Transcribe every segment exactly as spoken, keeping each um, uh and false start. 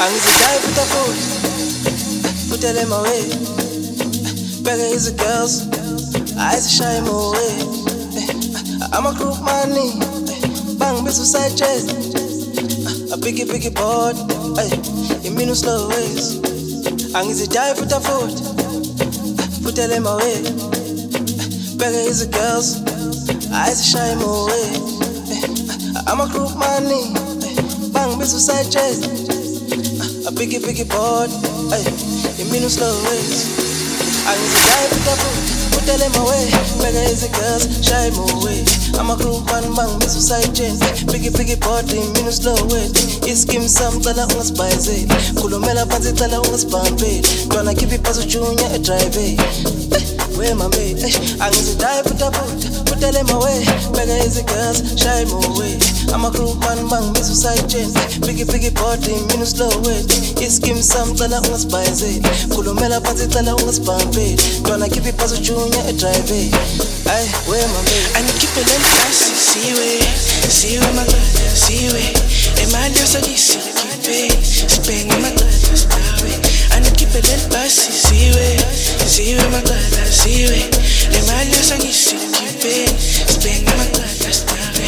Angizidai futa futhi futele mawe beke izi girls ayizishaye mowe ama group money bangibiza side chase a biggie biggie board ay iminu slow ways angizidai futa futhi futele mawe beke izi girls ayizishaye mowe ama group money bangibiza side chase a biggie biggie board, ay, iminu slow ways. Angizidai futa futhi futele mawe beke izi girls shy mowe ama group man bang bisu side chain biggie biggie board iminu slow ways. Iskim sam cala ungasibhayizeli khulumela phansi cala ungasibhampeli ntwana khiphi ibhaso junior edrive we mame angizidai futa futhi futele mawe beke izi girls shy mowe ama group man bang bisu side chain biggie biggie board iminu slow ways. Iskim sam cala ungasibhayizeli khulumela phansi cala ungasibhampeli ntwana khiphi ibhaso junior edrive ay we mame Angikhiphe phansi siwe siwe magada siwe imali yosakisikhiphe sibhenge magada sidawe Angikhiphe phansi siwe siwe magada siwe imali yosakisikhiphe sibhenge magada sidawe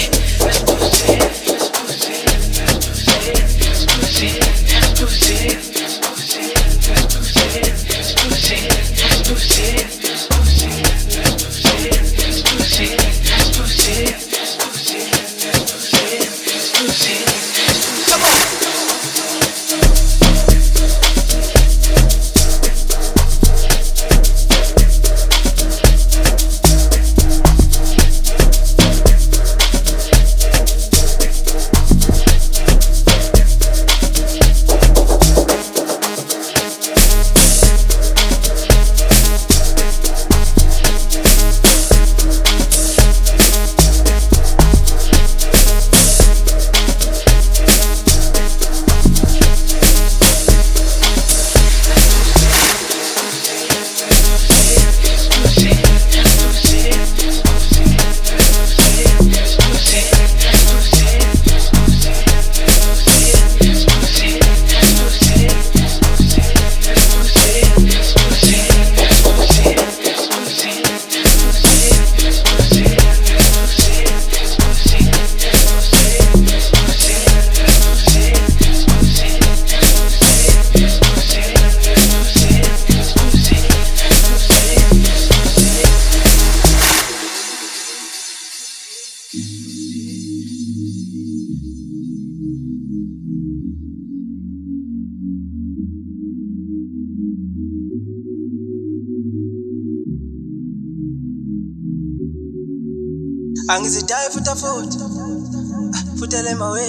Angizidai futa futhi futele mawe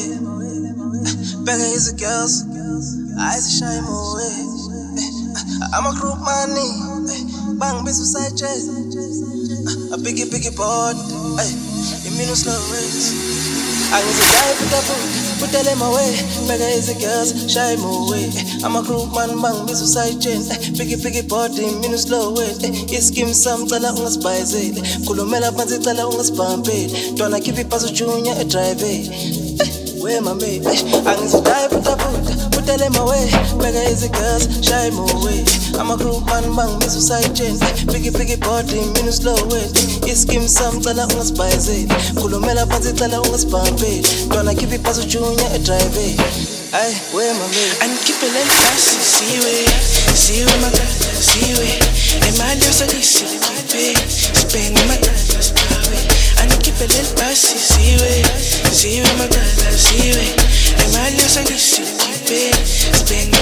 beke izi girls ayizishaye mowe ama group money bangibiza side chase a biggie biggie board ay iminu slow ways Angizidai futa futhi futele mawe beke izi girls shy mowe ama group man bangibiza side chain biggie biggie board iminu slow ways Iskim sam cala ungasibhayizeli khulumela phansi cala ungasibhampeli ntwana khiphi ibhaso junior edrive we mame angizidai futa futhi futele mawe beke izi girls shy mowe ama group man bangibiza side chain biggie biggie board iminu slow ways Iskim sam cala ungasibhayizeli khulumela phansi cala ungasibhampeli ntwana khiphi ibhaso junior edrive ay we mame Angikhiphe phansi siwe siwe magada siwe imali yosakisikhiphe sibhenge magada sidawe Angikhiphe phansi siwe siwe magada siwe imali yosakisikhiphe sibhenge